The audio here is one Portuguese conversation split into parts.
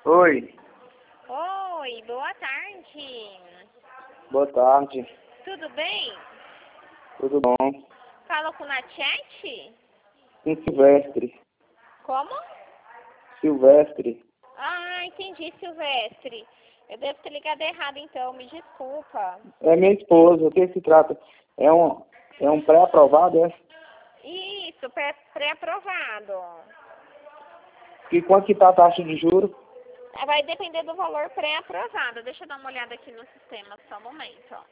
Oi, Oi, boa tarde. boa tarde, Tudo bem? tudo bom? Falo com Nachete? Sim, Silvestre, Como? Silvestre, Entendi, Silvestre. Eu devo ter ligado errado então, me desculpa. é minha esposa, o que se trata? É um pré-aprovado, é? Isso, pré-aprovado. E quanto que tá a taxa de juros? Vai depender do valor pré-aprovado. Deixa eu dar uma olhada aqui no sistema, só um momento. Ó.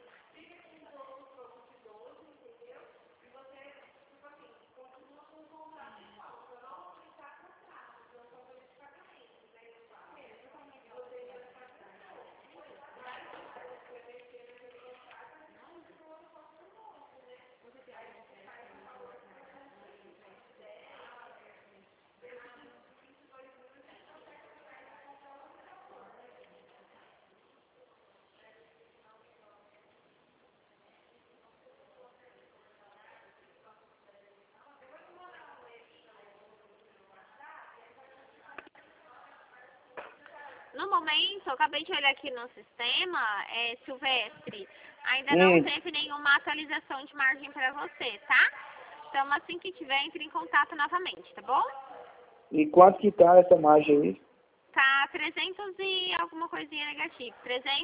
No momento, eu acabei de olhar aqui no sistema, Silvestre, ainda não teve nenhuma atualização de margem para você, tá? Então, assim que tiver, entre em contato novamente, tá bom? E quanto que tá essa margem aí? Tá 300 e alguma coisinha negativa,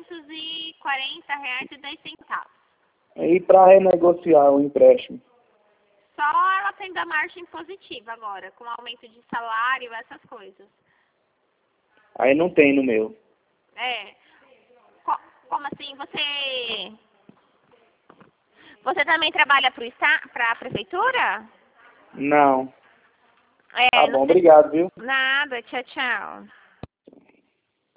R$ 340,10. Aí para renegociar o empréstimo. Só ela tendo a margem positiva agora, com aumento de salário, essas coisas. Aí não tem no meu. É. Como assim? Você também trabalha para a prefeitura? Não. Tá Não bom, sei. obrigado, viu? Nada, tchau, tchau.